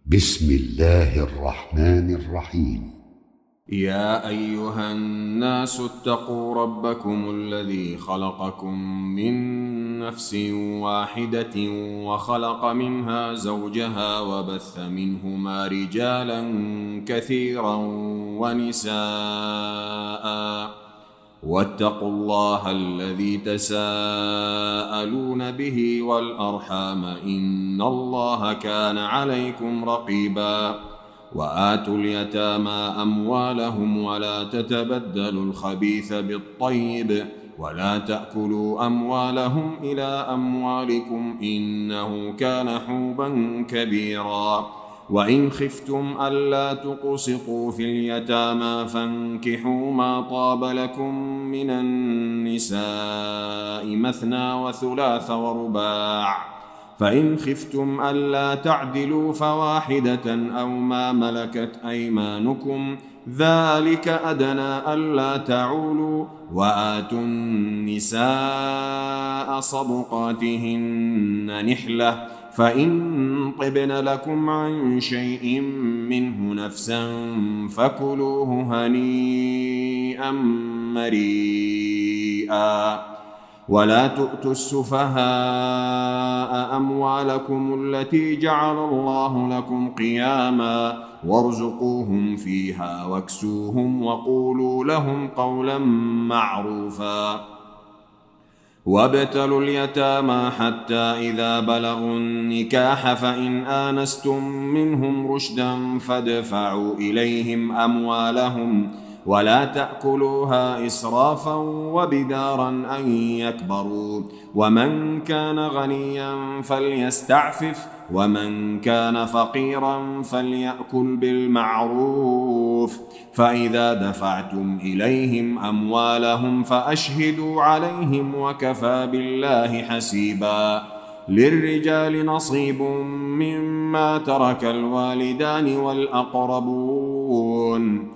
بسم الله الرحمن الرحيم. يا أيها الناس اتقوا ربكم الذي خلقكم من نفس واحدة وخلق منها زوجها وبث منهما رجالا كثيرا ونساء، واتقوا الله الذي تساءلون به والأرحام إن الله كان عليكم رقيبا. وآتوا اليتامى أموالهم ولا تتبدلوا الخبيث بالطيب ولا تأكلوا أموالهم إلى أموالكم إنه كان حوبا كبيرا. وإن خفتم ألا تقسطوا في اليتامى فانكحوا ما طاب لكم من النساء مثنى وثلاث ورباع، فإن خفتم ألا تعدلوا فواحدة أو ما ملكت أيمانكم ذلك أدنى ألا تعولوا. وآتوا النساء صدقاتهن نحلة، فإن طبن لكم عن شيء منه نفسا فكلوه هنيئا مريئا. ولا تؤتوا السفهاء أموالكم التي جعل الله لكم قياما وارزقوهم فيها واكسوهم وقولوا لهم قولا معروفا. وابتلوا اليتامى حتى إذا بلغوا النكاح فإن آنستم منهم رشدا فادفعوا إليهم أموالهم ولا تأكلوها إسرافا وبدارا أن يكبروا. ومن كان غنيا فليستعفف ومن كان فقيرا فليأكل بالمعروف. فإذا دفعتم إليهم أموالهم فأشهدوا عليهم وكفى بالله حسيبا. للرجال نصيب مما ترك الوالدان والأقربون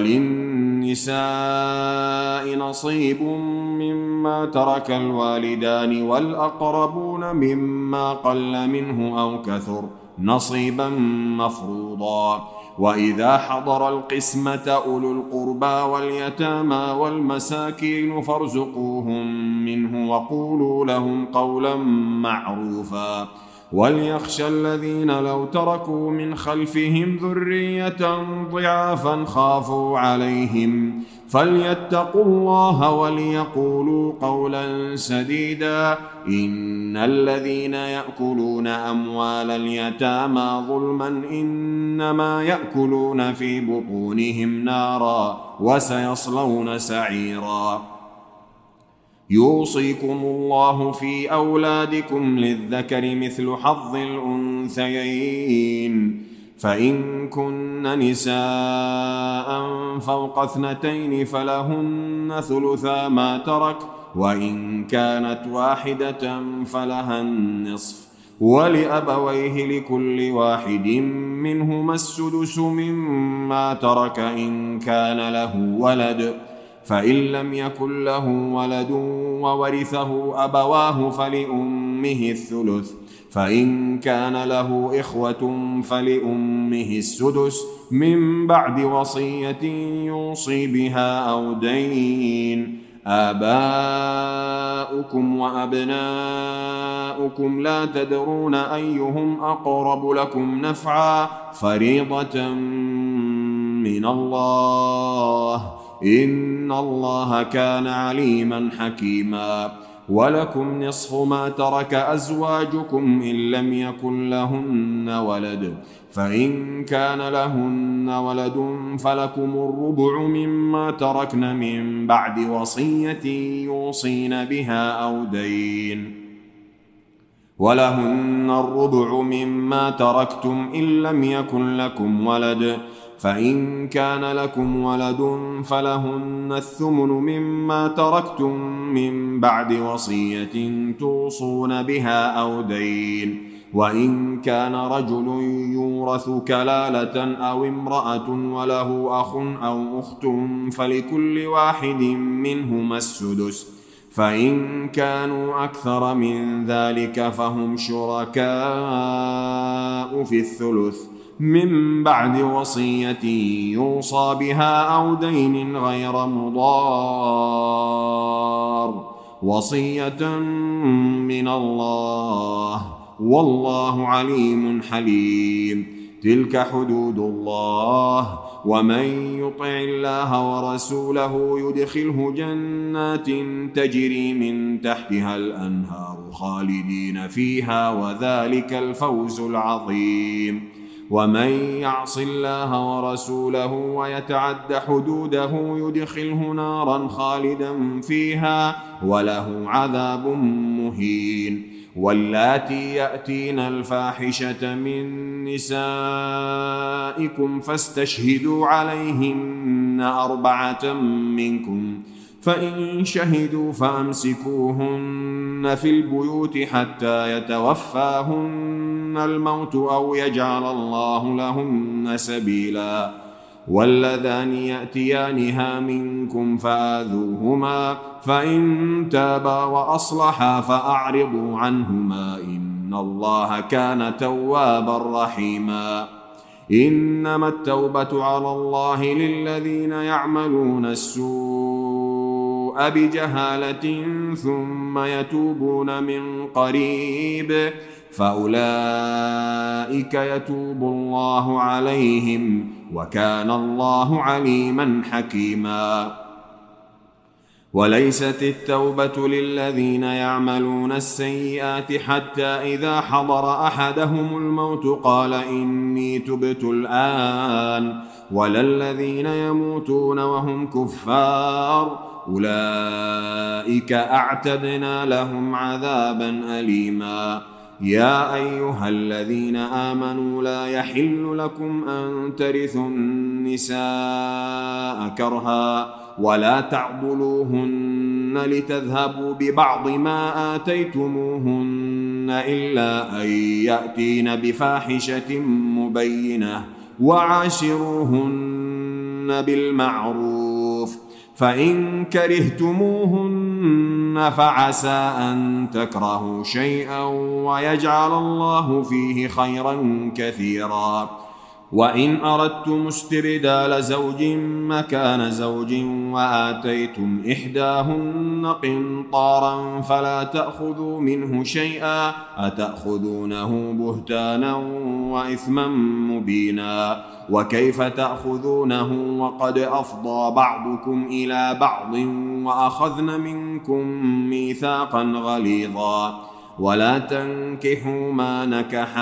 وللنساء نصيب مما ترك الوالدان والأقربون مما قل منه أو كثر نصيبا مفروضا. وإذا حضر القسمة أولو القربى واليتامى والمساكين فارزقوهم منه وقولوا لهم قولا معروفا. وليخشى الذين لو تركوا من خلفهم ذرية ضعافا خافوا عليهم فليتقوا الله وليقولوا قولا سديدا. إن الذين يأكلون أموال اليتامى ظلما إنما يأكلون في بطونهم نارا وسيصلون سعيرا. يوصيكم الله في أولادكم للذكر مثل حظ الأنثيين، فإن كن نساء فوق 2 فلهن ثلثا ما ترك، وإن كانت واحدة فلها النصف، ولأبويه لكل واحد منهما السدس مما ترك إن كان له ولد، فإن لم يكن له ولد وورثه أبواه فلأمه الثلث، فإن كان له إخوة فلأمه السدس من بعد وصية يوصي بها أو دين. آباؤكم وأبناؤكم لا تدرون أيهم أقرب لكم نفعا فريضة من الله إن الله كان عليما حكيما. ولكم نصف ما ترك أزواجكم إن لم يكن لهن ولد، فإن كان لهن ولد فلكم الربع مما تركن من بعد وصية يوصين بها أو دين. ولهن الربع مما تركتم إن لم يكن لكم ولد، فإن كان لكم ولد فلهن الثمن مما تركتم من بعد وصية توصون بها أو دين. وإن كان رجل يورث كلالة أو امرأة وله أخ أو أخت فلكل واحد منهما السدس، فإن كانوا أكثر من ذلك فهم شركاء في الثلث، من بعد وصية يوصى بها أو دين غير مضار، وصية من الله، والله عليم حليم. تلك حدود الله، ومن يطع الله ورسوله يدخله جنات تجري من تحتها الأنهار خالدين فيها، وذلك الفوز العظيم. ومن يعص الله ورسوله ويتعد حدوده يدخله نارا خالدا فيها، وله عذاب مهين. واللاتي يأتين الفاحشة من نسائكم فاستشهدوا عليهن 4 منكم، فإن شهدوا فأمسكوهن في البيوت حتى يتوفاهن الموت أو يجعل الله لهن سبيلا. واللذان يأتيانها منكم فآذوهما، فإن تابا وأصلحا فأعرضوا عنهما، إن الله كان توابا رحيما. إنما التوبة على الله للذين يعملون السوء بجهالة ثم يتوبون من قريب، فأولئك يتوب الله عليهم، وكان الله عليما حكيما. وليست التوبة للذين يعملون السيئات حتى إذا حضر أحدهم الموت قال إني تبت الآن، ولا الذين يموتون وهم كفار، أولئك أعتدنا لهم عذابا أليما. يا أيها الذين آمنوا لا يحل لكم أن ترثوا النساء كرها، ولا تعضلوهن لتذهبوا ببعض ما آتيتموهن إلا أن يأتين بفاحشة مبينة، وعاشروهن بالمعروف، فإن كرهتموهن فعسى أن تكرهوا شيئا ويجعل الله فيه خيرا كثيرا. وإن أردتم استبدال زوج مكان زوج وآتيتم إحداهن قنطارا فلا تأخذوا منه شيئا، أتأخذونه بهتانا وإثما مبينا، وكيف تأخذونه وقد أفضى بعضكم إلى بعض وأخذن منكم ميثاقا غليظا. ولا تنكحوا ما نكح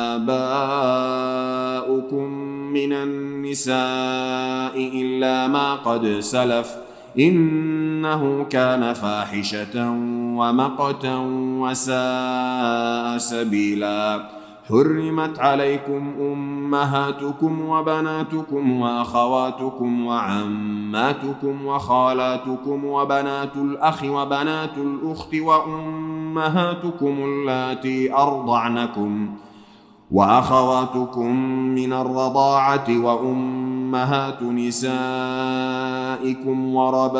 آباؤكم من النساء إلا ما قد سلف، إنه كان فاحشة ومقتا وساء سبيلا. حرمت عليكم أمهاتكم وبناتكم وأخواتكم وعماتكم وخالاتكم وبنات الأخ وبنات الأخت وأمهاتكم اللاتي أرضعنكم وأخواتكم من الرضاعة وأمهات نسائكم وربائبكم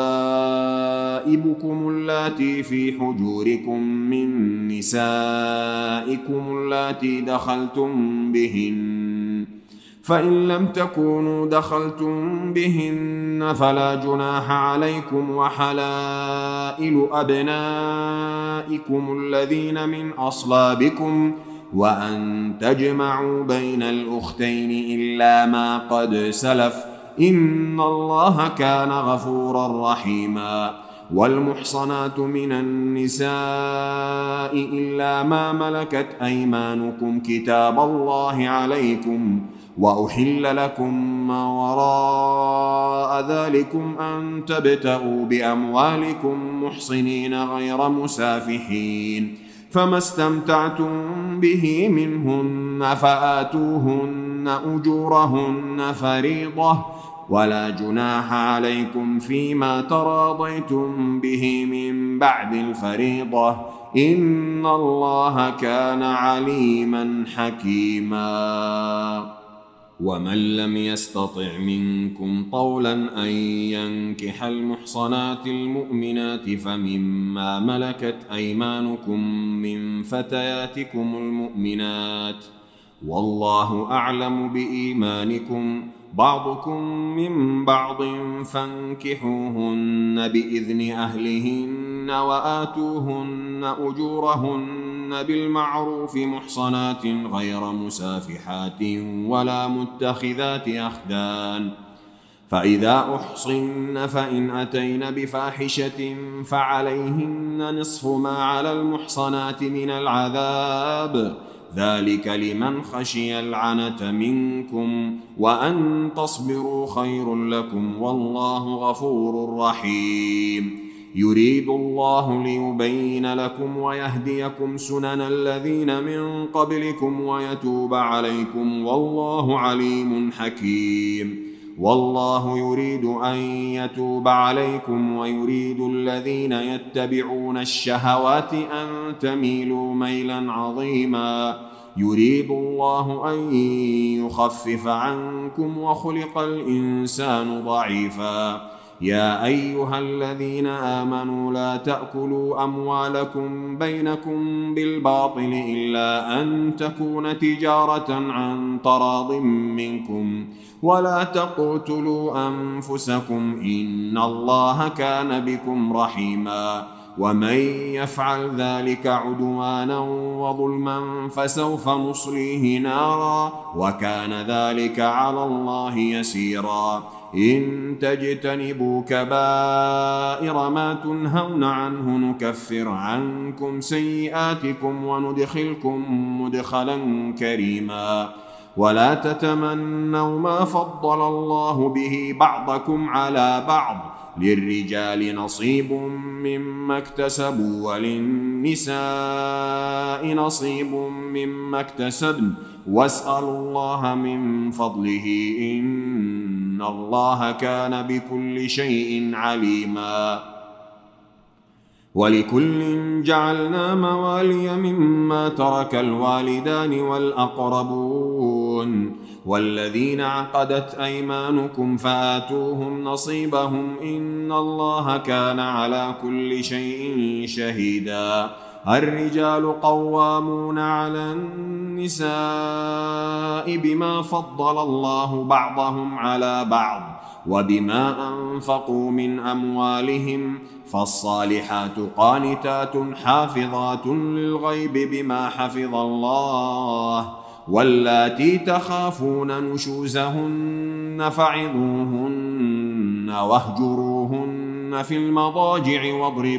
اللاتي في حجوركم من نسائكم اللاتي دخلتم بهن، فإن لم تكونوا دخلتم بهن فلا جناح عليكم، وحلائل أبنائكم الذين من أصلابكم، وأن تجمعوا بين الأختين إلا ما قد سلف، إن الله كان غفورا رحيما. والمحصنات من النساء إلا ما ملكت أيمانكم كتاب الله عليكم، وأحل لكم ما وراء ذلكم أن تبتغوا بأموالكم محصنين غير مسافحين، فما استمتعتم به منهن فآتوهن أجورهن فريضة، ولا جناح عليكم فيما تراضيتم به من بعد الفريضة، إن الله كان عليما حكيما. ومن لم يستطع منكم طولا أن ينكح المحصنات المؤمنات فمما ملكت أيمانكم من فتياتكم المؤمنات، والله أعلم بإيمانكم بعضكم من بعض فانكحوهن بإذن أهلهن وآتوهن أجورهن بالمعروف محصنات غير مسافحات ولا متخذات أخدان. فإذا أحصن فإن أتين بفاحشة فعليهن نصف ما على المحصنات من العذاب، ذلك لمن خشي العنة منكم، وأن تصبروا خير لكم والله غفور رحيم. يريد الله ليبين لكم ويهديكم سنن الذين من قبلكم ويتوب عليكم والله عليم حكيم. والله يريد أن يتوب عليكم ويريد الذين يتبعون الشهوات أن تميلوا ميلا عظيما. يريد الله أن يخفف عنكم وخلق الإنسان ضعيفا. يا أيها الذين آمنوا لا تأكلوا أموالكم بينكم بالباطل إلا أن تكون تجارة عن تراض منكم، ولا تقتلوا أنفسكم إن الله كان بكم رحيما. ومن يفعل ذلك عدوانا وظلما فسوف نصليه نارا وكان ذلك على الله يسيرا. إن تجتنبوا كبائر ما تنهون عنه نكفر عنكم سيئاتكم وندخلكم مدخلا كريما. ولا تتمنوا ما فضل الله به بعضكم على بعض، للرجال نصيب مما اكتسبوا وللنساء نصيب مما اكتسبن، واسألوا الله من فضله إن الله كان بكل شيء عليما. ولكل جعلنا موالي مما ترك الوالدان والأقربون والذين عقدت أيمانكم فآتوهم نصيبهم إن الله كان على كل شيء شهيدا. الرجال قوامون على النساء بما فضل الله بعضهم على بعض وبما أنفقوا من أموالهم، فالصالحات قانتات حافظات للغيب بما حفظ الله. واللاتي تخافون نشوزهن فعظوهن واهجروهن في المضاجع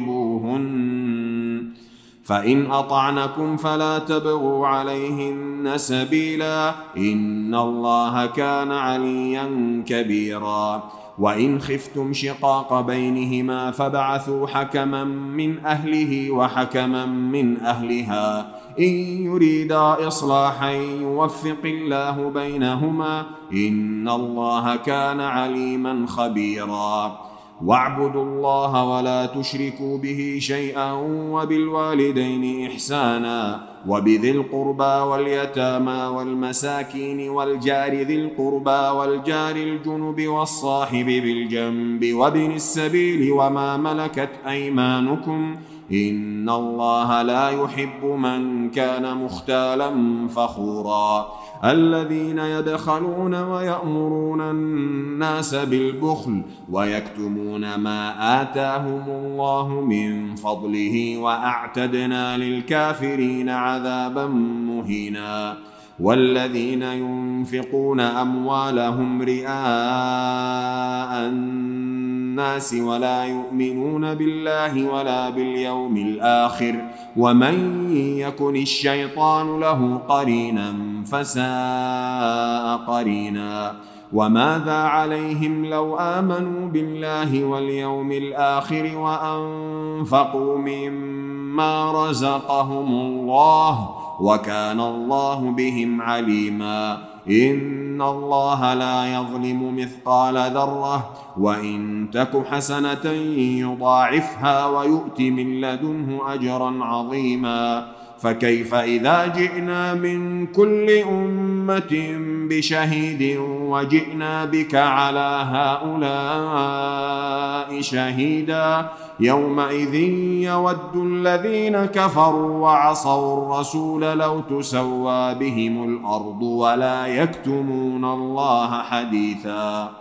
واضربوهن، فإن أطعنكم فلا تبغوا عليهن سبيلا إن الله كان عليا كبيرا. وإن خفتم شقاق بينهما فابعثوا حكما من أهله وحكما من أهلها إن يريدا إصلاحا يوفق الله بينهما إن الله كان عليما خبيرا. واعبدوا الله ولا تشركوا به شيئا وبالوالدين إحسانا وبذي القربى واليتامى والمساكين والجار ذي القربى والجار الجنب والصاحب بالجنب وابن السبيل وما ملكت أيمانكم إن الله لا يحب من كان مختالا فخورا. الذين يبخلون ويأمرون الناس بالبخل ويكتمون ما آتاهم الله من فضله وأعتدنا للكافرين عذابا مهينا. والذين ينفقون أموالهم رئاء الناس ولا يؤمنون بالله ولا باليوم الآخر ومن يكن الشيطان له قرينا فساء قرينا. وماذا عليهم لو آمنوا بالله واليوم الآخر وأنفقوا مما رزقهم الله وكان الله بهم عليما. إن الله لا يظلم مثقال ذرة وإن تك حسنة يضاعفها ويؤت من لدنه أجرا عظيما. فكيف إذا جئنا من كل أمة بشهيد وجئنا بك على هؤلاء شهيدا يومئذ يود الذين كفروا وعصوا الرسول لو تسوى بهم الأرض ولا يكتمون الله حديثا.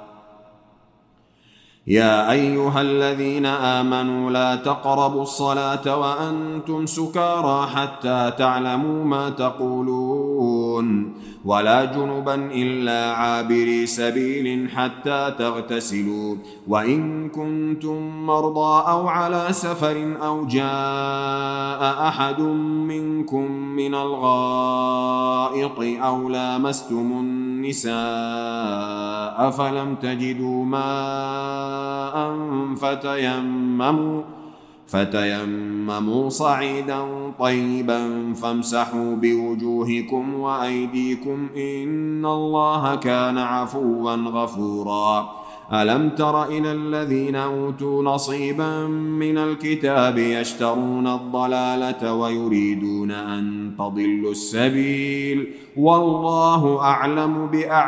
يا أيها الذين آمنوا لا تقربوا الصلاة وأنتم سكارى حتى تعلموا ما تقولون ولا جنبا إلا عابري سبيل حتى تغتسلوا وإن كنتم مرضى أو على سفر أو جاء أحد منكم من الغائط أو لامستم النساء فلم تجدوا ماء فتيمموا صعيدا طيبا فامسحوا بوجوهكم وأيديكم إن الله كان عفوا غفورا. ألم تر إلى الذين أوتوا نصيبا من الكتاب يشترون الضلالة ويريدون أن تضلوا السبيل والله أعلم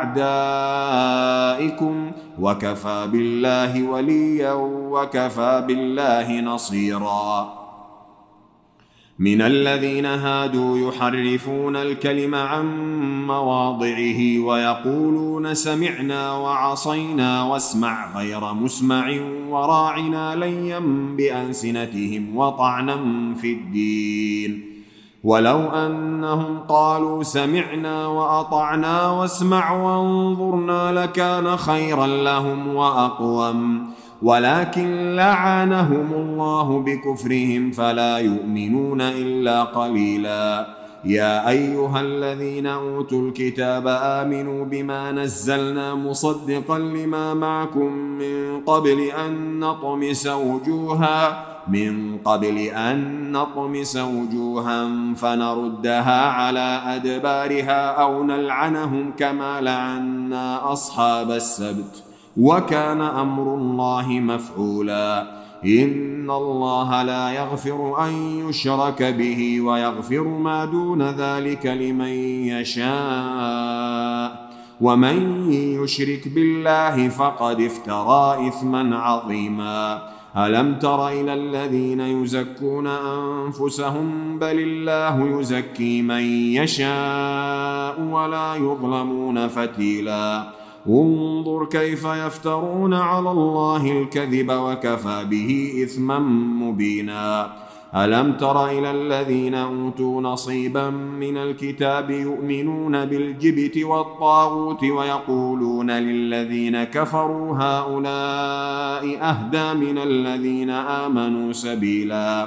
بأعدائكم وكفى بالله وليا وكفى بالله نصيرا. من الذين هادوا يحرفون الكلم عن مواضعه ويقولون سمعنا وعصينا واسمع غير مسمع وراعنا ليا بألسنتهم وطعنا في الدين ولو أنهم قالوا سمعنا وأطعنا واسمع وانظرنا لكان خيرا لهم وأقوم ولكن لعنهم الله بكفرهم فلا يؤمنون إلا قليلا. يا أيها الذين أوتوا الكتاب آمنوا بما نزلنا مصدقا لما معكم من قبل أن نطمس وجوها فنردها على أدبارها أو نلعنهم كما لعنا أصحاب السبت وكان أمر الله مفعولا. إن الله لا يغفر أن يشرك به ويغفر ما دون ذلك لمن يشاء ومن يشرك بالله فقد افترى إثما عظيما. ألم تر إلى الذين يزكون أنفسهم بل الله يزكي من يشاء ولا يظلمون فتيلا. انظر كيف يفترون على الله الكذب وكفى به إثما مبينا. ألم تر إلى الذين أوتوا نصيبا من الكتاب يؤمنون بالجبت والطاغوت ويقولون للذين كفروا هؤلاء أهدى من الذين آمنوا سبيلا.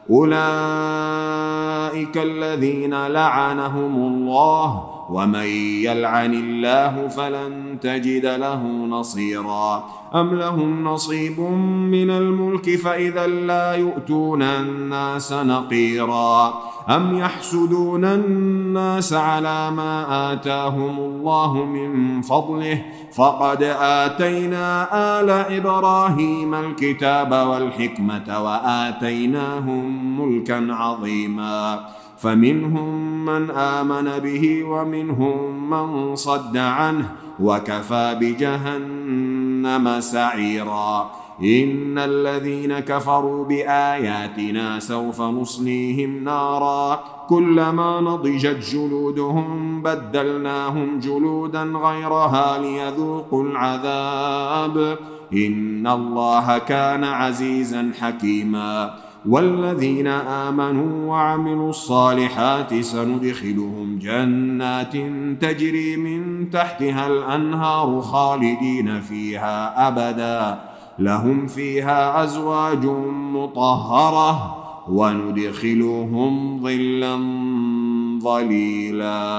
أولئك الذين لعنهم الله ومن يلعن الله فلن تجد له نصيرا. أم لهم نصيب من الملك فإذا لا يؤتون الناس نقيرا. أم يحسدون الناس على ما آتاهم الله من فضله فقد آتينا آل إبراهيم الكتاب والحكمة وآتيناهم ملكا عظيما. فمنهم من آمن به ومنهم من صد عنه وكفى بجهنم سعيرا. إن الذين كفروا بآياتنا سوف نصليهم نارا كلما نضجت جلودهم بدلناهم جلودا غيرها ليذوقوا العذاب إن الله كان عزيزا حكيما. والذين آمنوا وعملوا الصالحات سندخلهم جنات تجري من تحتها الأنهار خالدين فيها أبدا لهم فيها أزواج مطهرة وندخلهم ظلا ظليلا.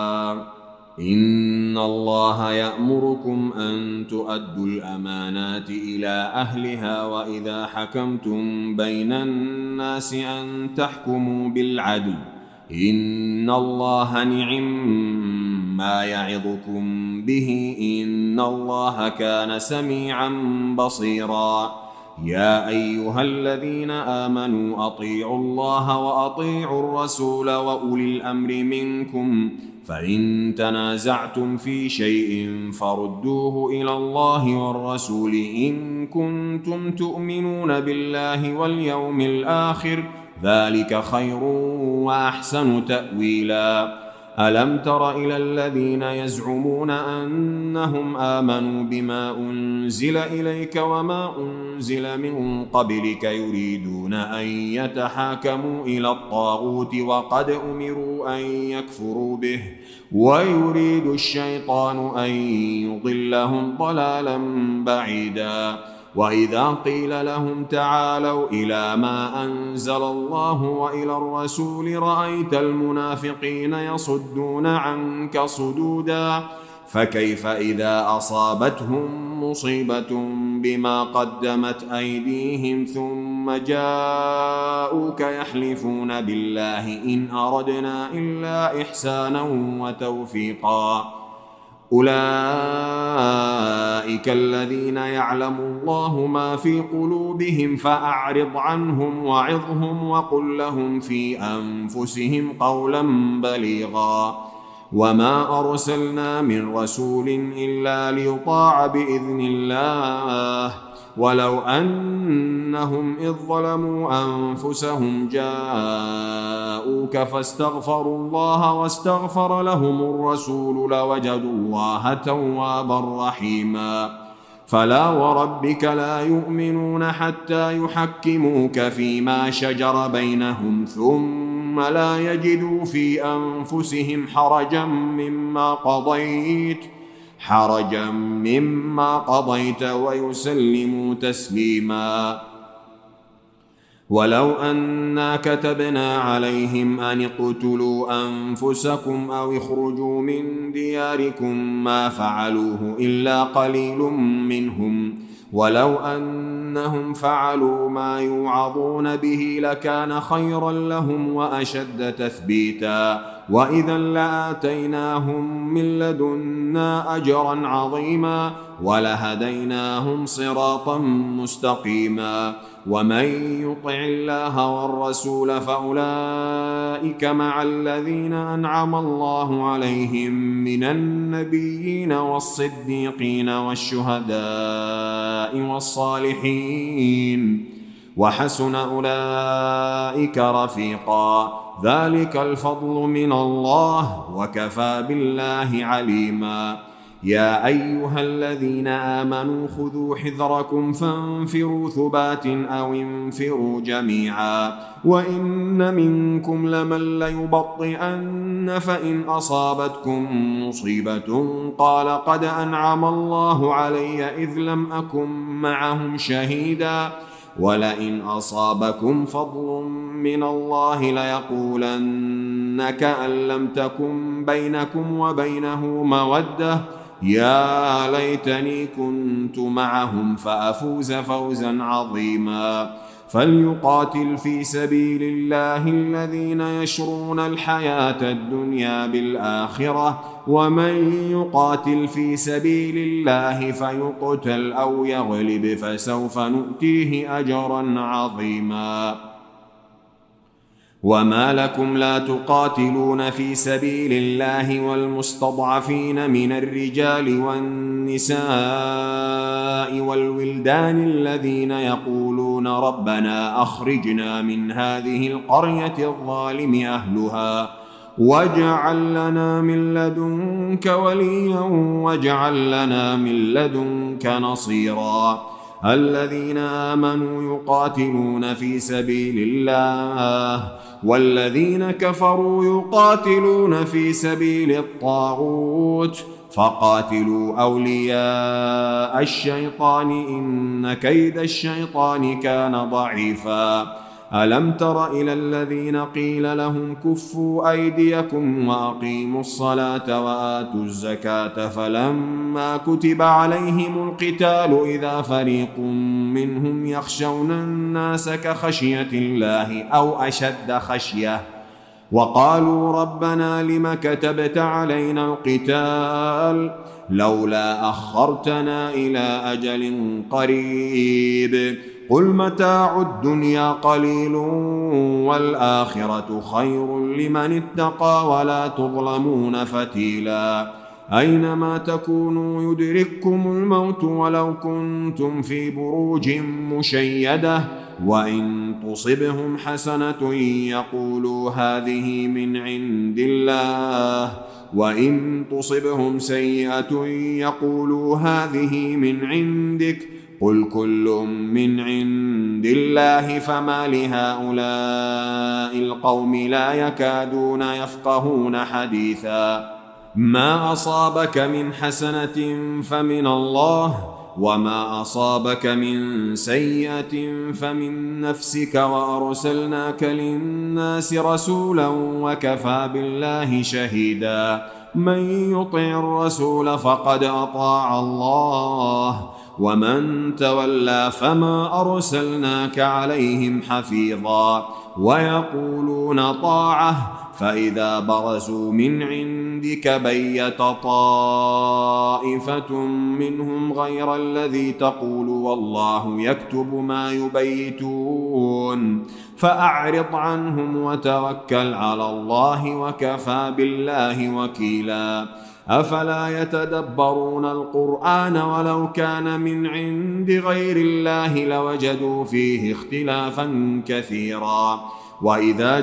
إن الله يأمركم أن تؤدوا الأمانات إلى أهلها وإذا حكمتم بين الناس أن تحكموا بالعدل إن الله نعم ما يعظكم به إن الله كان سميعا بصيرا. يا أيها الذين آمنوا أطيعوا الله وأطيعوا الرسول وأولي الأمر منكم فإن تنازعتم في شيء فردوه إلى الله والرسول إن كنتم تؤمنون بالله واليوم الآخر ذلك خير وأحسن تأويلا. ألم تر إلى الذين يزعمون أنهم آمنوا بما أنزل إليك وما أنزل من قبلك يريدون أن يتحاكموا إلى الطاغوت وقد أمروا أن يكفروا به ويريد الشيطان أن يضلهم ضلالا بعيدا. وإذا قيل لهم تعالوا إلى ما أنزل الله وإلى الرسول رأيت المنافقين يصدون عنك صدودا. فكيف إذا أصابتهم مصيبة بما قدمت أيديهم ثم جاءوك يحلفون بالله إن أردنا إلا إحسانا وتوفيقا. أولئك الذين يعلم الله ما في قلوبهم فأعرض عنهم وعظهم وقل لهم في أنفسهم قولا بليغا. وما أرسلنا من رسول إلا ليطاع بإذن الله ولو أنهم إذ ظلموا أنفسهم جاءوك فاستغفروا الله واستغفر لهم الرسول لوجدوا الله توابا رحيما. فلا وربك لا يؤمنون حتى يحكموك فيما شجر بينهم ثم لا يجدوا في أنفسهم حرجا مما قضيت ويسلموا تسليما. ولو أنا كتبنا عليهم أن اقتلوا أنفسكم أو اخرجوا من دياركم ما فعلوه إلا قليل منهم ولو أنهم فعلوا ما يوعظون به لكان خيرا لهم وأشد تثبيتا وإذا لآتيناهم من لدنا أجرا عظيما ولهديناهم صراطا مستقيما. ومن يطع الله والرسول فأولئك مع الذين أنعم الله عليهم من النبيين والصديقين والشهداء والصالحين وحسن أولئك رفيقا. ذلك الفضل من الله وكفى بالله عليما. يا أيها الذين آمنوا خذوا حذركم فانفروا ثبات أو انفروا جميعا وإن منكم لمن ليبطئن فإن أصابتكم مصيبة قال قد أنعم الله علي إذ لم أكن معهم شهيدا ولئن أصابكم فضل من الله ليقولن كأن لم تكن بينكم وبينه مودة يا ليتني كنت معهم فأفوز فوزا عظيما. فليقاتل في سبيل الله الذين يشرون الحياة الدنيا بالآخرة ومن يقاتل في سبيل الله فيقتل أو يغلب فسوف نؤتيه أجرا عظيما. وما لكم لا تقاتلون في سبيل الله والمستضعفين من الرجال والنساء والولدان الذين يقولون ربنا أخرجنا من هذه القرية الظالم أهلها واجعل لنا من لدنك وليا واجعل لنا من لدنك نصيرا. الذين آمنوا يقاتلون في سبيل الله والذين كفروا يقاتلون في سبيل الطاغوت فقاتلوا أولياء الشيطان إن كيد الشيطان كان ضعيفا. ألم تر إلى الذين قيل لهم كفوا أيديكم وأقيموا الصلاة وآتوا الزكاة فلما كتب عليهم القتال إذا فريق منهم يخشون الناس كخشية الله أو أشد خشية وقالوا ربنا لم كتبت علينا القتال لولا أخرتنا إلى أجل قريب قل متاع الدنيا قليل والآخرة خير لمن اتقى ولا تظلمون فتيلا أينما تكونوا يدرككم الموت ولو كنتم في بروج مشيدة وإن تصبهم حسنة يقولوا هذه من عند الله وإن تصبهم سيئة يقولوا هذه من عندك قل كل من عند الله فما لهؤلاء القوم لا يكادون يفقهون حديثا ما أصابك من حسنة فمن الله وما أصابك من سيئة فمن نفسك وأرسلناك للناس رسولا وكفى بالله شهيدا من يطع الرسول فقد أطاع الله ومن تولى فما أرسلناك عليهم حفيظا ويقولون طاعة فإذا برزوا من عندك بيت طائفة منهم غير الذي تقول والله يكتب ما يبيتون فأعرض عنهم وتوكل على الله وكفى بالله وكيلا أفلا يتدبرون القرآن ولو كان من عند غير الله لوجدوا فيه اختلافا كثيرا وإذا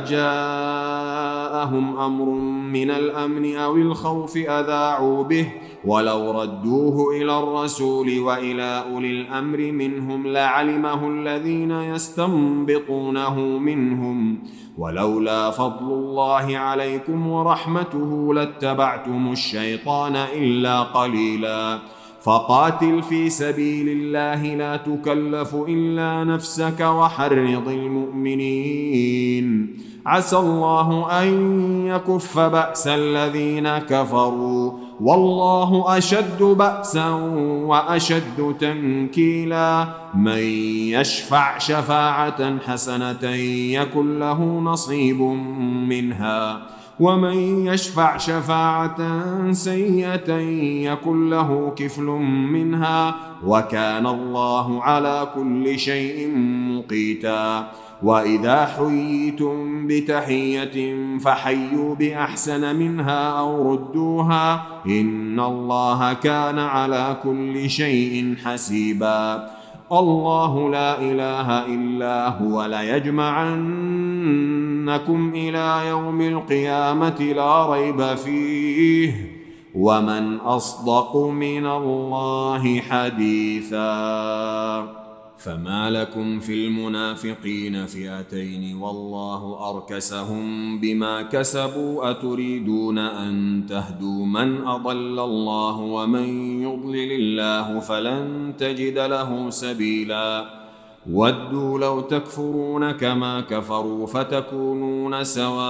جاءهم أمر من الأمن أو الخوف أذاعوا به ولو ردوه إلى الرسول وإلى أولي الأمر منهم لعلمه الذين يستنبطونه منهم ولولا فضل الله عليكم ورحمته لاتبعتم الشيطان إلا قليلا فقاتل في سبيل الله لا تكلف إلا نفسك وحرض المؤمنين عسى الله أن يكف بأس الذين كفروا والله أشد بأسا وأشد تنكيلا من يشفع شفاعة حسنة يكن له نصيب منها ومن يشفع شفاعة سيئة يكن له كفل منها وكان الله على كل شيء مقيتا وإذا حييتم بتحية فحيوا بأحسن منها أو ردوها إن الله كان على كل شيء حسيبا الله لا إله إلا هو ليجمعنكم إلى يوم القيامة لا ريب فيه ومن أصدق من الله حديثا فما لكم في المنافقين فئتين والله أركسهم بما كسبوا أتريدون أن تهدوا من أضل الله ومن يضلل الله فلن تجد له سبيلا ودوا لو تكفرون كما كفروا فتكونون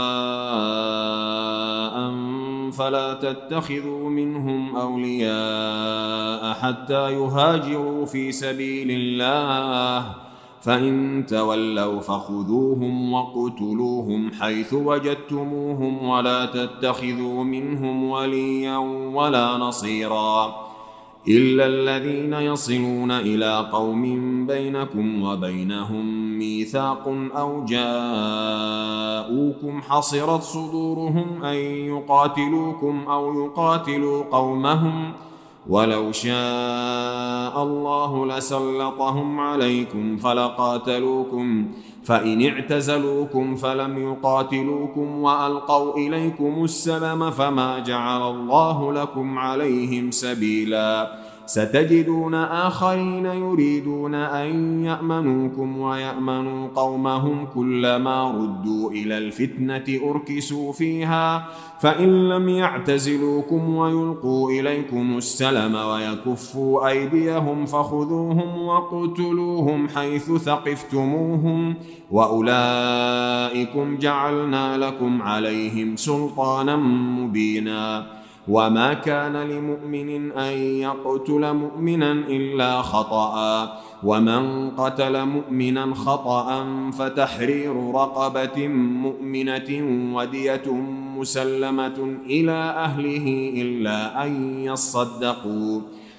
سواء فلا تتخذوا منهم أولياء حتى يهاجروا في سبيل الله فإن تولوا فخذوهم وقتلوهم حيث وجدتموهم ولا تتخذوا منهم وليا ولا نصيرا إلا الذين يصلون إلى قوم بينكم وبينهم ميثاق أو جاءوكم حصرت صدورهم أن يقاتلوكم أو يقاتلوا قومهم ولو شاء الله لسلطهم عليكم فلقاتلوكم فإن اعتزلوكم فلم يقاتلوكم وألقوا إليكم السلم فما جعل الله لكم عليهم سبيلا ستجدون آخرين يريدون أن يأمنوكم ويأمنوا قومهم كلما ردوا إلى الفتنة أركسوا فيها فإن لم يعتزلوكم ويلقوا إليكم السلم ويكفوا أيديهم فخذوهم وقتلوهم حيث ثقفتموهم وأولئكم جعلنا لكم عليهم سلطانا مبينا وما كان لمؤمن أن يقتل مؤمنا إلا خطأ ومن قتل مؤمنا خطأ فتحرير رقبة مؤمنة ودية مسلمة إلى أهله إلا أن يصدقوا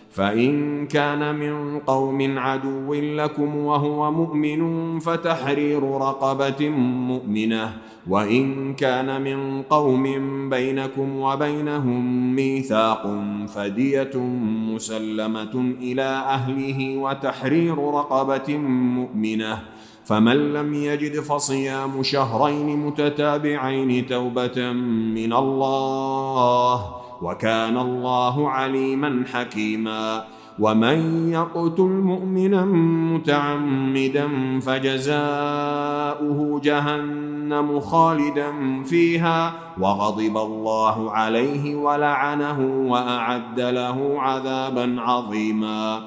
فإن كان من قوم عدو لكم وهو مؤمن فتحرير رقبة مؤمنة، وإن كان من قوم بينكم وبينهم ميثاق فدية مسلمة إلى أهله وتحرير رقبة مؤمنة، فمن لم يجد فصيام شهرين متتابعين توبة من الله، وكان الله عليما حكيما. ومن يقتل مؤمنا متعمدا فجزاؤه جهنم خالدا فيها وغضب الله عليه ولعنه وأعد له عذابا عظيما.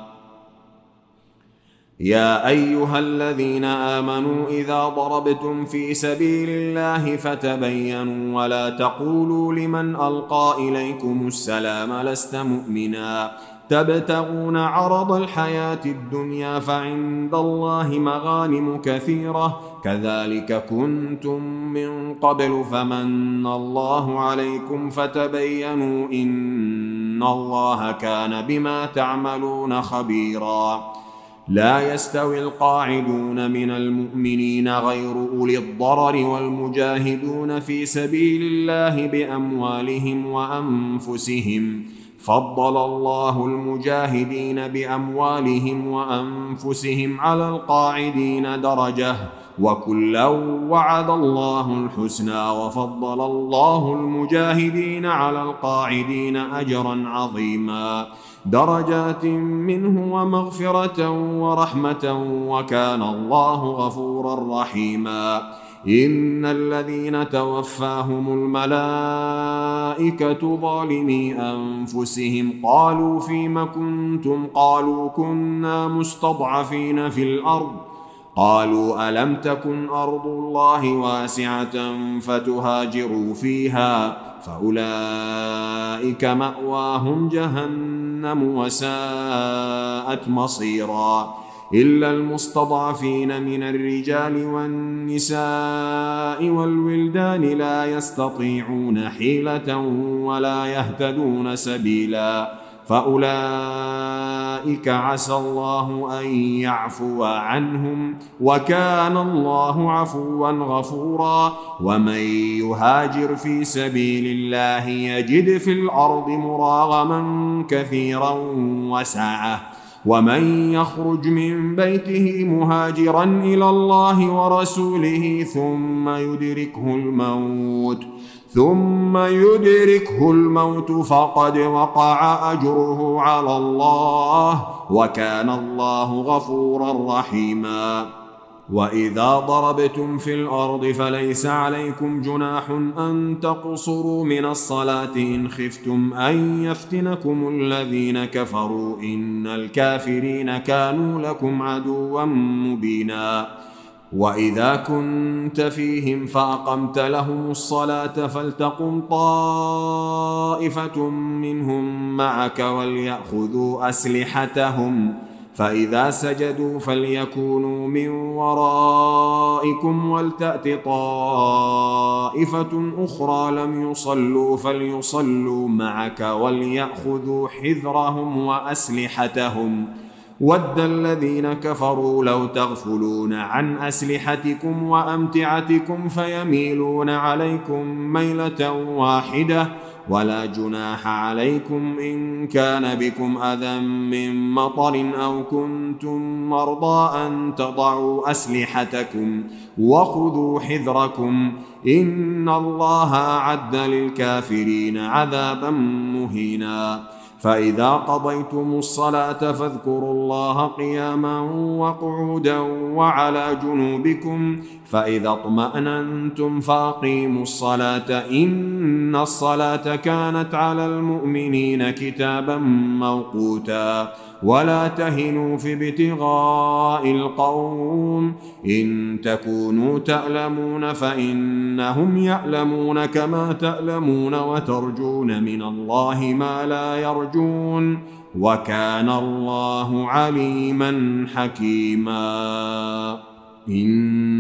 يا أيها الذين آمنوا إذا ضربتم في سبيل الله فتبينوا ولا تقولوا لمن ألقى إليكم السلام لست مؤمنا تبتغون عرض الحياة الدنيا فعند الله مغانم كثيرة كذلك كنتم من قبل فمن الله عليكم فتبينوا إن الله كان بما تعملون خبيرا. لا يستوي القاعدون من المؤمنين غير أولي الضرر والمجاهدون في سبيل الله بأموالهم وأنفسهم، فضل الله المجاهدين بأموالهم وأنفسهم على القاعدين درجة، وكلا وعد الله الحسنى، وفضل الله المجاهدين على القاعدين أجرا عظيما، درجات منه ومغفرة ورحمة، وكان الله غفورا رحيما. إن الذين توفاهم الملائكة ظالمي أنفسهم قالوا فيم كنتم؟ قالوا كنا مستضعفين في الأرض، قالوا ألم تكن أرض الله واسعة فتهاجروا فيها، فأولئك مأواهم جهنم وساءت مصيرا، إلا المستضعفين من الرجال والنساء والولدان لا يستطيعون حيلة ولا يهتدون سبيلا، فأولئك عسى الله أن يعفو عنهم، وكان الله عفوا غفورا. ومن يهاجر في سبيل الله يجد في الأرض مراغما كثيرا وسعة، ومن يخرج من بيته مهاجرا إلى الله ورسوله ثم يدركه الموت فقد وقع أجره على الله، وكان الله غفورا رحيما. وإذا ضربتم في الأرض فليس عليكم جناح أن تقصروا من الصلاة إن خفتم أن يفتنكم الذين كفروا إن الكافرين كانوا لكم عدوا مبينا. وإذا كنت فيهم فأقمت لهم الصلاة فلتقم طائفة منهم معك وليأخذوا أسلحتهم، فإذا سجدوا فليكونوا من ورائكم ولتأت طائفة أخرى لم يصلوا فليصلوا معك وليأخذوا حذرهم وأسلحتهم. ود الذين كفروا لو تغفلون عن أسلحتكم وأمتعتكم فيميلون عليكم ميلة واحدة، ولا جناح عليكم إن كان بكم أذى من مطر أو كنتم مرضى أن تضعوا أسلحتكم وخذوا حذركم، إن الله أعد للكافرين عذابا مهينا. فإذا قضيتم الصلاة فاذكروا الله قياما وقعودا وعلى جنوبكم، فإذا اطمأننتم فأقيموا الصلاة إن الصلاة كانت على المؤمنين كتابا موقوتا. ولا تهنوا في ابتغاء القوم إن تكونوا تألمون فإنهم يألمون كما تألمون وترجون من الله ما لا يرجون، وكان الله عليما حكيما.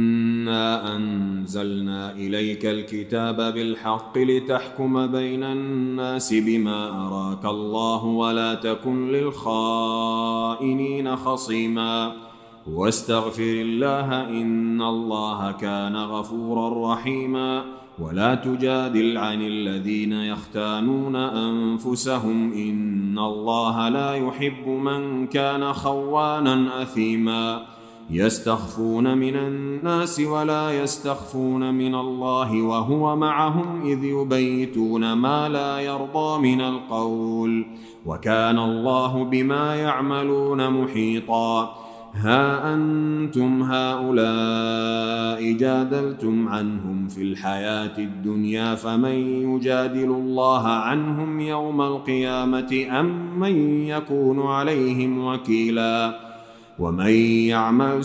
إنا أنزلنا إليك الكتاب بالحق لتحكم بين الناس بما أراك الله ولا تكن للخائنين خصيما واستغفر الله إن الله كان غفورا رحيما ولا تجادل عن الذين يختانون أنفسهم إن الله لا يحب من كان خوانا أثيما يستخفون من الناس ولا يستخفون من الله وهو معهم إذ يبيتون ما لا يرضى من القول وكان الله بما يعملون محيطا ها أنتم هؤلاء جادلتم عنهم في الحياة الدنيا فمن يجادل الله عنهم يوم القيامة أم من يكون عليهم وكيلا ومن يعمل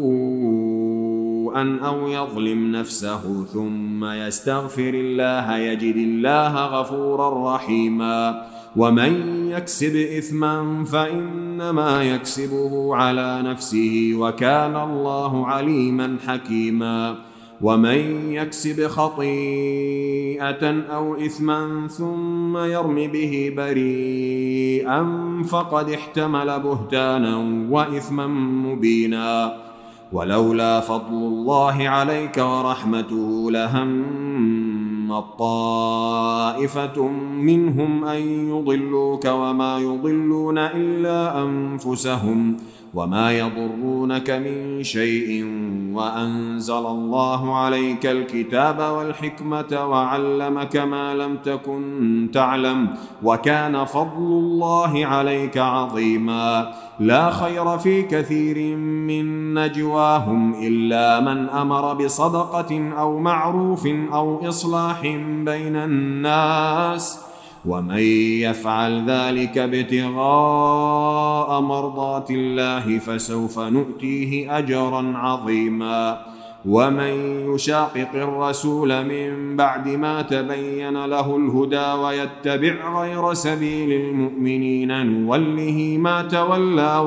سوءا أو يظلم نفسه ثم يستغفر الله يجد الله غفورا رحيما ومن يكسب إثما فإنما يكسبه على نفسه وكان الله عليما حكيما ومن يكسب خطيئة أو إثما ثم يرم به بريئا فقد احتمل بهتانا وإثما مبينا ولولا فضل الله عليك ورحمته لهم طائفة منهم أن يضلوك وما يضلون إلا أنفسهم وما يضرونك من شيء وأنزل الله عليك الكتاب والحكمة وعلمك ما لم تكن تعلم وكان فضل الله عليك عظيما لا خير في كثير من نجواهم إلا من أمر بصدقة أو معروف أو إصلاح بين الناس ومن يفعل ذلك ابتغاء مرضات الله فسوف نؤتيه أجرا عظيما ومن يشاقق الرسول من بعد ما تبين له الهدى ويتبع غير سبيل المؤمنين نوله ما تولى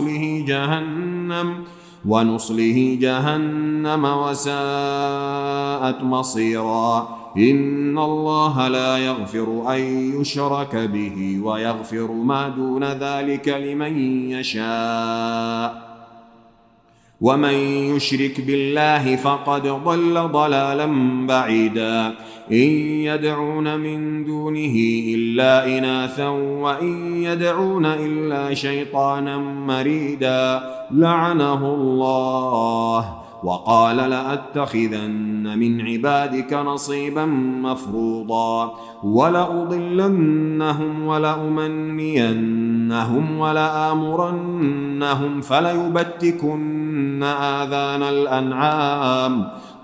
ونصله جهنم وساءت مصيرا إن الله لا يغفر أن يشرك به ويغفر ما دون ذلك لمن يشاء ومن يشرك بالله فقد ضل ضلالا بعيدا إن يدعون من دونه إلا إناثا وإن يدعون إلا شيطانا مريدا لعنه الله وقال لأتخذن من عبادك نصيبا مفروضا ولأضلنهم ولأمنينهم ولآمرنهم فليبتكن آذان الأنعام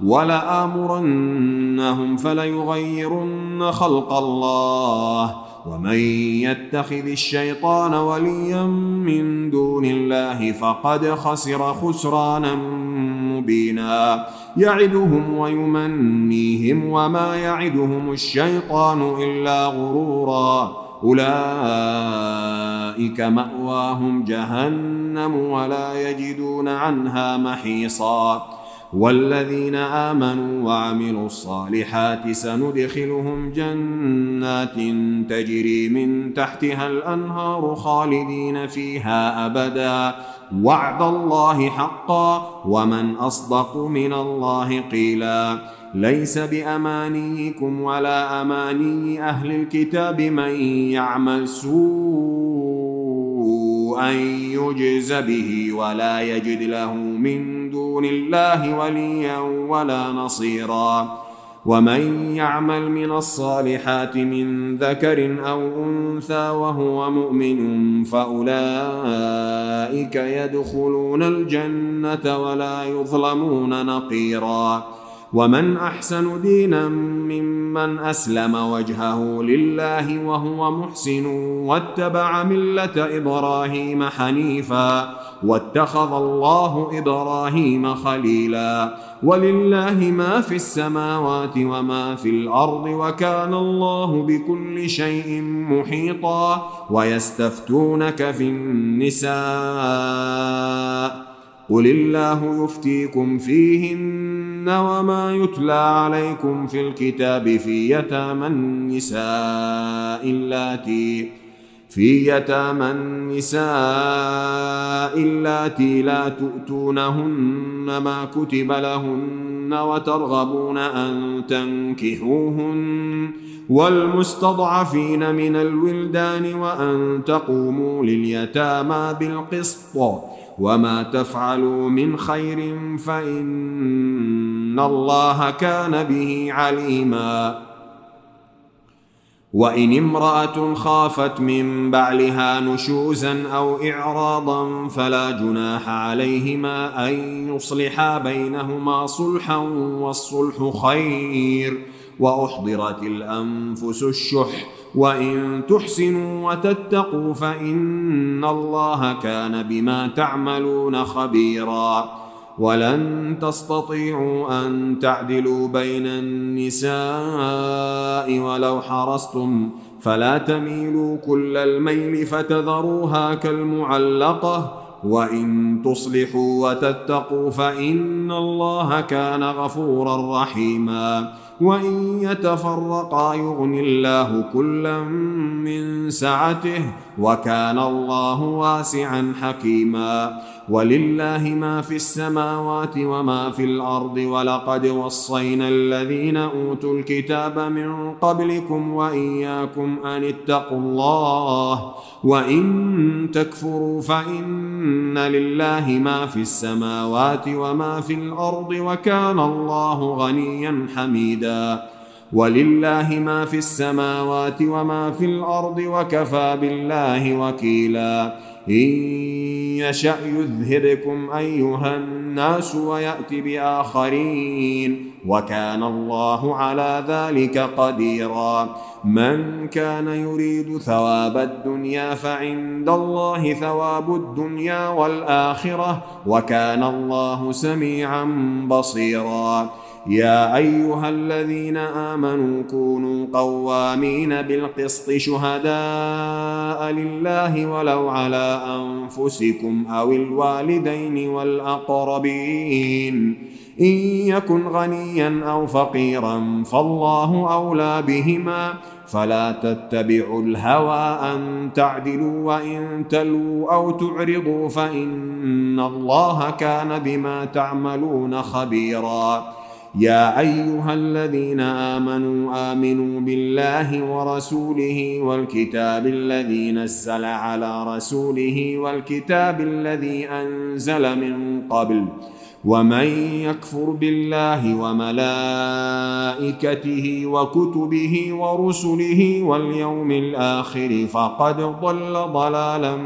ولآمرنهم فليغيرن خلق الله ومن يتخذ الشيطان وليا من دون الله فقد خسر خسرانا مبينا يعدهم ويمنيهم وما يعدهم الشيطان إلا غرورا أولئك مأواهم جهنم ولا يجدون عنها محيصا والذين آمنوا وعملوا الصالحات سندخلهم جنات تجري من تحتها الأنهار خالدين فيها أبدا وعد الله حقا ومن أصدق من الله قيلا ليس بأمانيكم ولا أماني أهل الكتاب من يعمل سوءا يجز به ولا يجد له من دون الله وليا ولا نصيرا ومن يعمل من الصالحات من ذكر أو أنثى وهو مؤمن فأولئك يدخلون الجنة ولا يظلمون نقيرا ومن أحسن دينا ممن أسلم وجهه لله وهو محسن واتبع ملة إبراهيم حنيفا واتخذ الله إبراهيم خليلا ولله ما في السماوات وما في الأرض وكان الله بكل شيء محيطا ويستفتونك في النساء قل الله يفتيكم فيهن وما يتلى عليكم في الكتاب في يتامى النساء اللاتي لا تؤتونهن ما كتب لهن وترغبون أن تنكحوهن والمستضعفين من الولدان وأن تقوموا لليتامى بالقسط وما تفعلوا من خير فإن الله كان به عليما. وإن امرأة خافت من بعلها نشوزا أو إعراضا فلا جناح عليهما أن يصلحا بينهما صلحا والصلح خير وأحضرت الأنفس الشح وإن تحسنوا وتتقوا فإن الله كان بما تعملون خبيرا. ولن تستطيعوا أن تعدلوا بين النساء ولو حرصتم فلا تميلوا كل الميل فتذروها كالمعلقة وإن تصلحوا وتتقوا فإن الله كان غفورا رحيما. وإن يتفرقا يغني الله كلا من سعته وكان الله واسعا حكيما. ولله ما في السماوات وما في الأرض ولقد وصينا الذين أوتوا الكتاب من قبلكم وإياكم أن اتقوا الله وإن تكفروا فإن لله ما في السماوات وما في الأرض وكان الله غنيا حميدا. ولله ما في السماوات وما في الأرض وكفى بالله وكيلا. إن يشأ يذهبكم أيها الناس ويأت بآخرين وكان الله على ذلك قديرا. من كان يريد ثواب الدنيا فعند الله ثواب الدنيا والآخرة وكان الله سميعا بصيرا. يا أيها الذين آمنوا كونوا قوامين بالقسط شهداء لله ولو على أنفسكم أو الوالدين والأقربين إن يكن غنيا أو فقيرا فالله أولى بهما فلا تتبعوا الهوى أن تعدلوا وإن تلوا أو تعرضوا فإن الله كان بما تعملون خبيرا. يا أيها الذين آمنوا بالله ورسوله والكتاب الذي نزل على رسوله والكتاب الذي أنزل من قبل ومن يكفر بالله وملائكته وكتبه ورسله واليوم الآخر فقد ضل ضلالا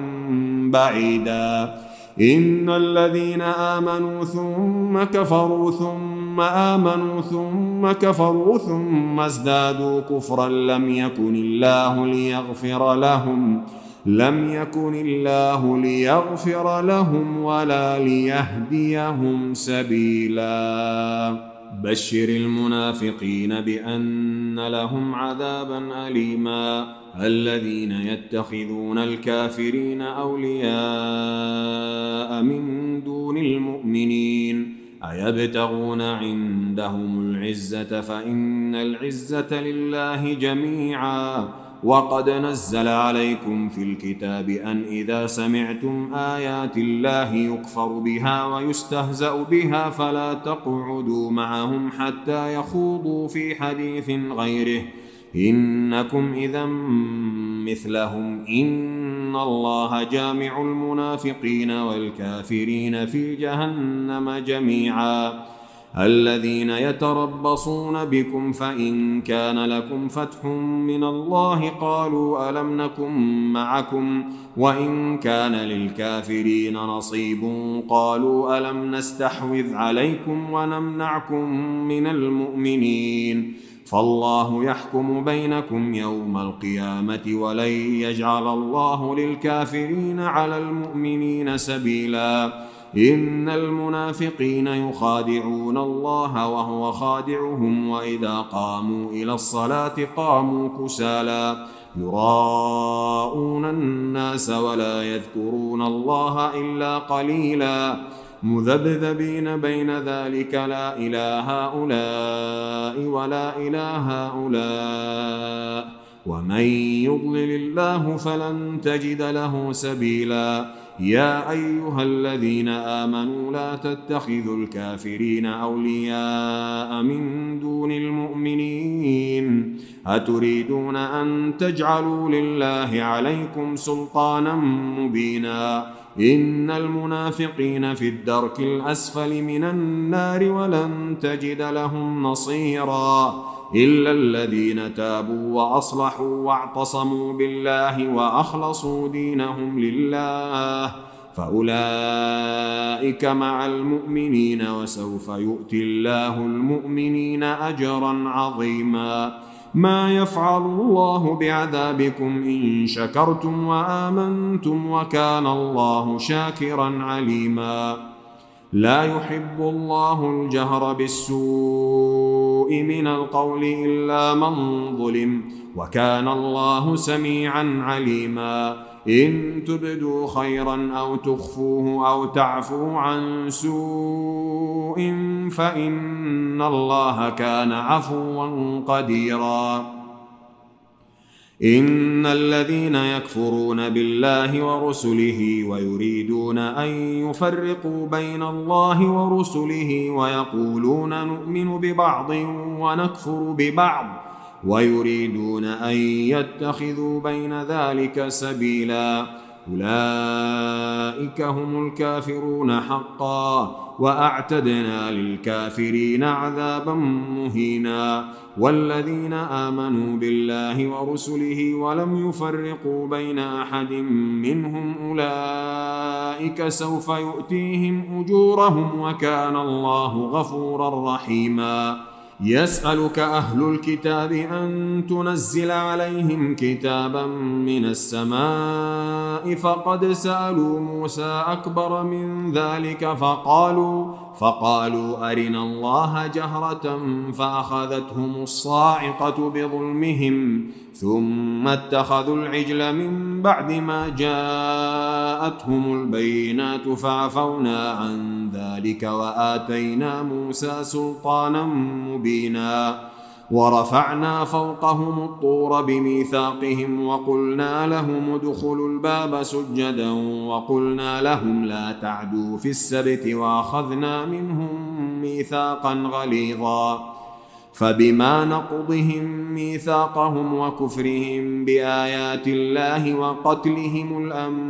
بعيدا. إن الذين آمنوا ثم كفروا ثم آمنوا ثم كفروا ثم ازدادوا كفرا لم يكن الله ليغفر لهم ولا ليهديهم سبيلا. بشر المنافقين بأن لهم عذابا أليما. الذين يتخذون الكافرين أولياء من دون المؤمنين أيبتغون عندهم العزة فإن العزة لله جميعا. وقد نزل عليكم في الكتاب أن إذا سمعتم آيات الله يكفر بها ويستهزأ بها فلا تقعدوا معهم حتى يخوضوا في حديث غيره إنكم إذا مثلهم إن الله جامع المنافقين والكافرين في جهنم جميعا. الذين يتربصون بكم فإن كان لكم فتح من الله قالوا ألم نكن معكم وإن كان للكافرين نصيب قالوا ألم نستحوذ عليكم ونمنعكم من المؤمنين فالله يحكم بينكم يوم القيامة ولن يجعل الله للكافرين على المؤمنين سبيلا. إن المنافقين يخادعون الله وهو خادعهم وإذا قاموا إلى الصلاة قاموا كسالى يراءون الناس ولا يذكرون الله إلا قليلا. مذبذبين بين ذلك لا إلى هؤلاء ولا إلى هؤلاء ومن يضلل الله فلن تجد له سبيلا. يا أيها الذين آمنوا لا تتخذوا الكافرين أولياء من دون المؤمنين أتريدون أن تجعلوا لله عليكم سلطانا مبينا إن المنافقين في الدرك الأسفل من النار ولن تجد لهم نصيرا إلا الذين تابوا وأصلحوا واعتصموا بالله وأخلصوا دينهم لله فأولئك مع المؤمنين وسوف يؤتي الله المؤمنين أجرا عظيما. ما يفعل الله بعذابكم إن شكرتم وآمنتم وكان الله شاكرا عليما. لا يحب الله الجهر بالسوء من القول إلا من ظلم وكان الله سميعا عليما. إن تبدوا خيرا أو تخفوه أو تعفوا عن سوء فإن الله كان عفوا قديرا. إن الذين يكفرون بالله ورسله ويريدون أن يفرقوا بين الله ورسله ويقولون نؤمن ببعض ونكفر ببعض ويريدون أن يتخذوا بين ذلك سبيلا أولئك هم الكافرون حقا وأعتدنا للكافرين عذابا مهينا. والذين آمنوا بالله ورسله ولم يفرقوا بين أحد منهم أولئك سوف يؤتيهم أجورهم وكان الله غفورا رحيما. يسألك أهل الكتاب أن تنزل عليهم كتابا من السماء فقد سألوا موسى أكبر من ذلك فقالوا أرنا الله جهرة فأخذتهم الصاعقة بظلمهم ثم اتخذوا العجل من بعد ما جاءتهم البينات فعفونا عن ذلك وآتينا موسى سلطانا مبينا. ورفعنا فوقهم الطور بميثاقهم وقلنا لهم ادخلوا الباب سجدا وقلنا لهم لا تعدوا في السبت وأخذنا منهم ميثاقا غليظا. فبما نقضهم ميثاقهم وكفرهم بآيات الله وقتلهم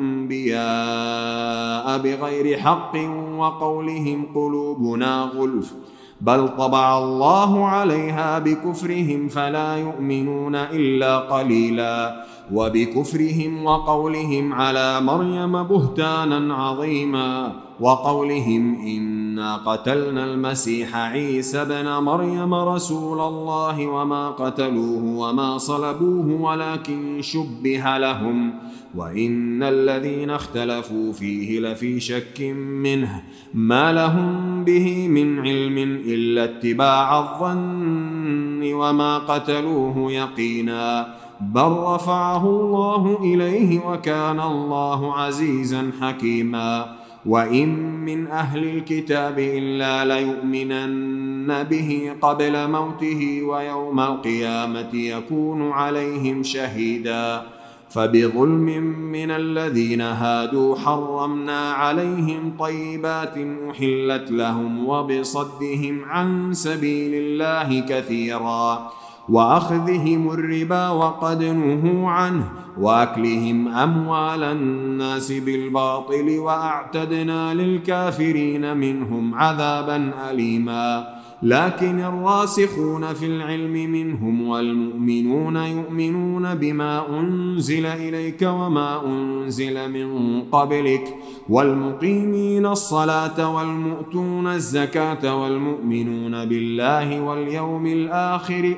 الأنبياء بغير حق وقولهم قلوبنا غلف بل طبع الله عليها بكفرهم فلا يؤمنون إلا قليلا. وبكفرهم وقولهم على مريم بهتانا عظيما وقولهم إنا قتلنا المسيح عيسى ابن مريم رسول الله وما قتلوه وما صلبوه ولكن شبه لهم وإن الذين اختلفوا فيه لفي شك منه ما لهم به من علم إلا اتباع الظن وما قتلوه يقينا بل رفعه الله إليه وكان الله عزيزا حكيما. وإن من أهل الكتاب إلا ليؤمنن به قبل موته ويوم القيامة يكون عليهم شهيدا. فبظلم من الذين هادوا حرمنا عليهم طيبات أحلت لهم وبصدهم عن سبيل الله كثيرا وأخذهم الربا وقد نهوا عنه وأكلهم أموال الناس بالباطل وأعتدنا للكافرين منهم عذابا أليما. لكن الراسخون في العلم منهم والمؤمنون يؤمنون بما أنزل إليك وما أنزل من قبلك والمقيمين الصلاة والمؤتون الزكاة والمؤمنون بالله واليوم الآخر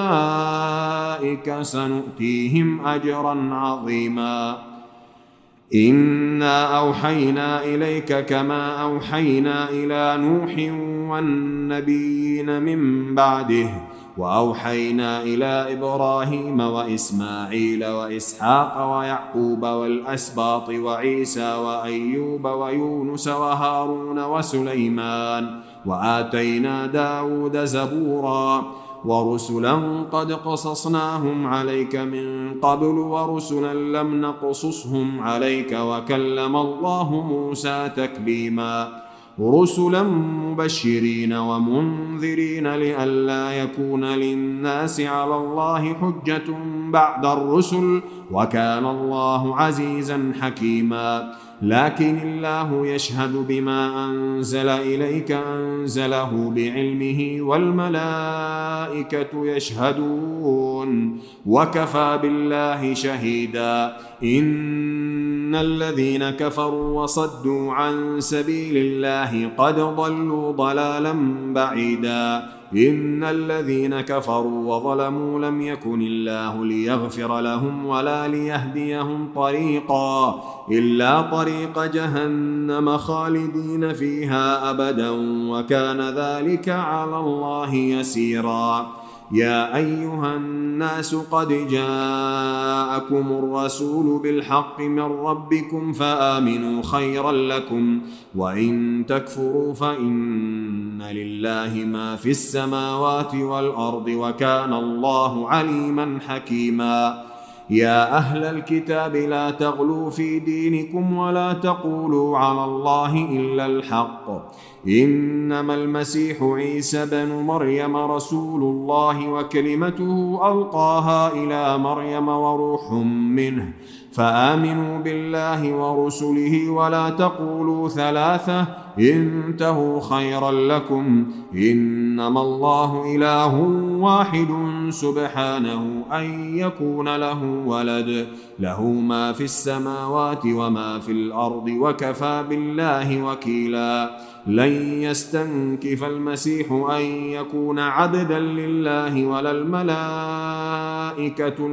أولئك سنؤتيهم أجرا عظيما. إنا أوحينا إليك كما أوحينا إلى نوح والنبيين من بعده وأوحينا إلى إبراهيم وإسماعيل وإسحاق ويعقوب والأسباط وعيسى وأيوب ويونس وهارون وسليمان وآتينا داود زبورا ورسلا قد قصصناهم عليك من قبل ورسلا لم نقصصهم عليك وكلم الله موسى تكليما رسلا مبشرين ومنذرين لئلا يكون للناس على الله حجة بعد الرسل وكان الله عزيزا حكيما لكن الله يشهد بما أنزل إليك أنزله بعلمه والملائكة يشهدون وكفى بالله شهيدا إن الذين كفروا وصدوا عن سبيل الله قد ضلوا ضلالا بعيدا إن الذين كفروا وظلموا لم يكن الله ليغفر لهم ولا ليهديهم طريقا إلا طريق جهنم خالدين فيها أبدا وكان ذلك على الله يسيرا يا أيها الناس قد جاءكم الرسول بالحق من ربكم فآمنوا خيرا لكم وإن تكفروا فإن لله ما في السماوات والأرض وكان الله عليما حكيما يا أهل الكتاب لا تغلوا في دينكم ولا تقولوا على الله إلا الحق إنما المسيح عيسى بن مريم رسول الله وكلمته ألقاها إلى مريم وروح منه فآمنوا بالله ورسله ولا تقولوا ثلاثة انتهوا خيرا لكم إنما الله إله واحد سبحانه أن يكون له ولد له ما في السماوات وما في الأرض وكفى بالله وكيلا لن يستنكف المسيح أن يكون عبدا لله ولا الملائكة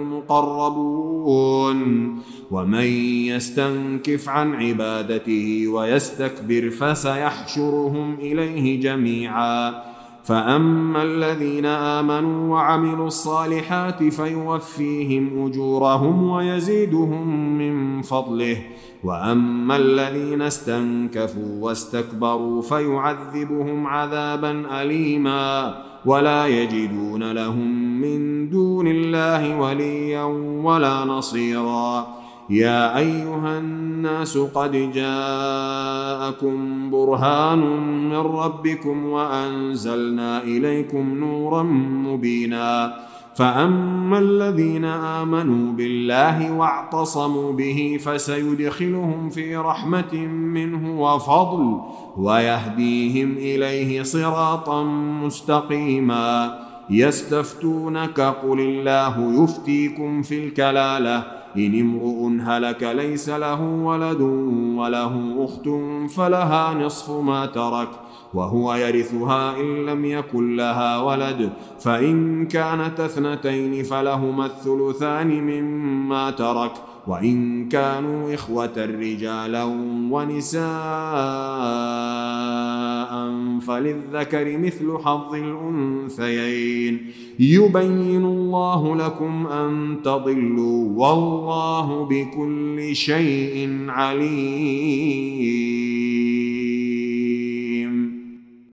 المقربون ومن يستنكف عن عبادته ويستكبر فسيحشرهم إليه جميعا فأما الذين آمنوا وعملوا الصالحات فيوفيهم أجورهم ويزيدهم من فضله وأما الذين استنكفوا واستكبروا فيعذبهم عذابا أليما ولا يجدون لهم من دون الله وليا ولا نصيرا يا أيها الناس قد جاءكم برهان من ربكم وأنزلنا إليكم نورا مبينا فأما الذين آمنوا بالله واعتصموا به فسيدخلهم في رحمة منه وفضل ويهديهم إليه صراطا مستقيما يستفتونك قل الله يفتيكم في الكلالة إن امرؤ هلك ليس له ولد وله أخت فلها نصف ما ترك وهو يرثها إن لم يكن لها ولد فإن كانت اثنتين فلهما الثلثان مما ترك وإن كانوا إخوة رجالا ونساء فللذكر مثل حظ الأنثيين يبين الله لكم أن تضلوا والله بكل شيء عليم